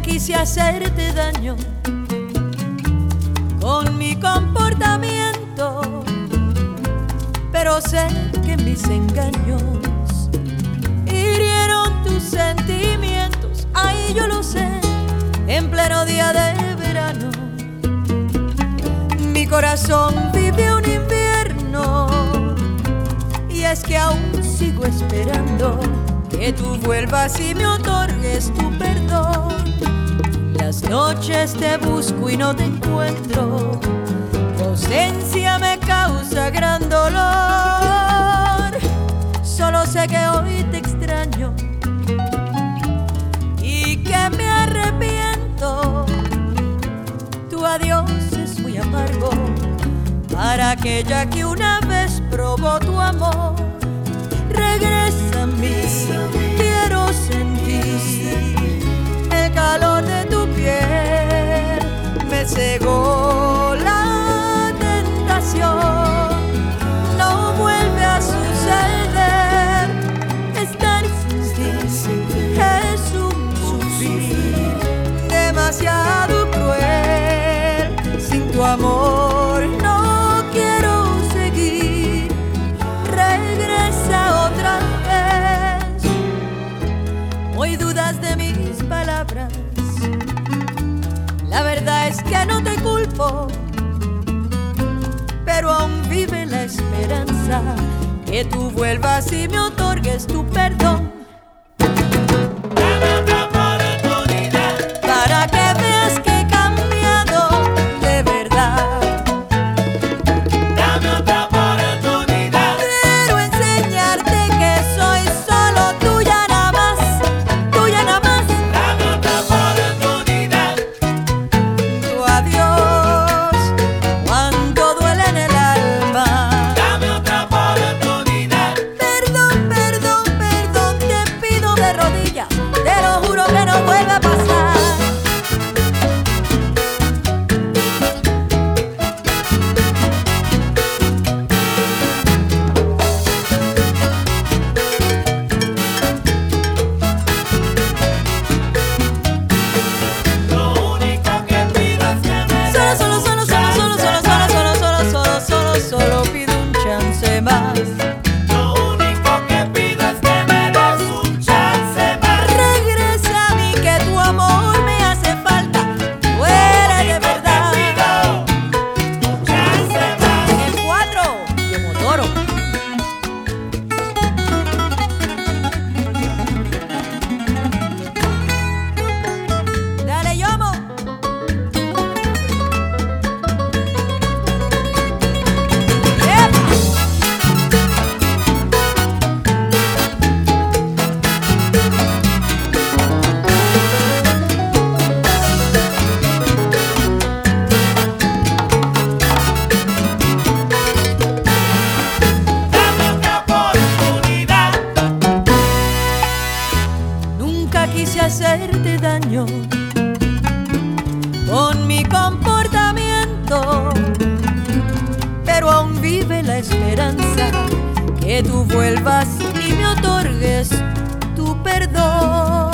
quise hacerte daño con mi comportamiento, pero sé que mis engaños hirieron tus sentimientos. Ay, yo lo sé, en pleno día de verano mi corazón vive un invierno, y es que aún sigo esperando que tú vuelvas y me otorgues tu perdón. Las noches te busco y no te encuentro, tu ausencia me causa gran dolor. Solo sé que hoy te extraño y que me arrepiento. Tu adiós es muy amargo para aquella que una vez probó tu amor. Regresa a mí, quiero sentir el calor de tu piel. Me cegó la tentación, no vuelve a suceder. Estar sin ti es un sufrir demasiado cruel. Sin tu amor no quiero seguir. Regresa otra vez. Hoy dudas de mis palabras, la verdad es que no te culpo, pero aún vive la esperanza que tú vuelvas y me otorgues tu perdón. Dame otra oportunidad Para que veas que he cambiado de verdad. dame otra oportunidad. Quiero enseñarte que soy solo tuya nada más, tuya nada más. Dame otra oportunidad. Tu adiós, cuánto duele en el alma. Dame otra oportunidad. Perdón, perdón, perdón, te pido de rodillas, te lo juro que no vuelve a pasar. Lo único que pido es que me des Solo pido un chance más. Lo único que pido es que me des un chance más. Regresa a mí que tu amor me hace falta. Duele de verdad. Pido un chance más. En el 4, yo motoro. Dale, Yomo. Dame otra oportunidad. Nunca quise hacerte daño con mi comportamiento, pero aún vive la esperanza que tú vuelvas y me otorgues tu perdón.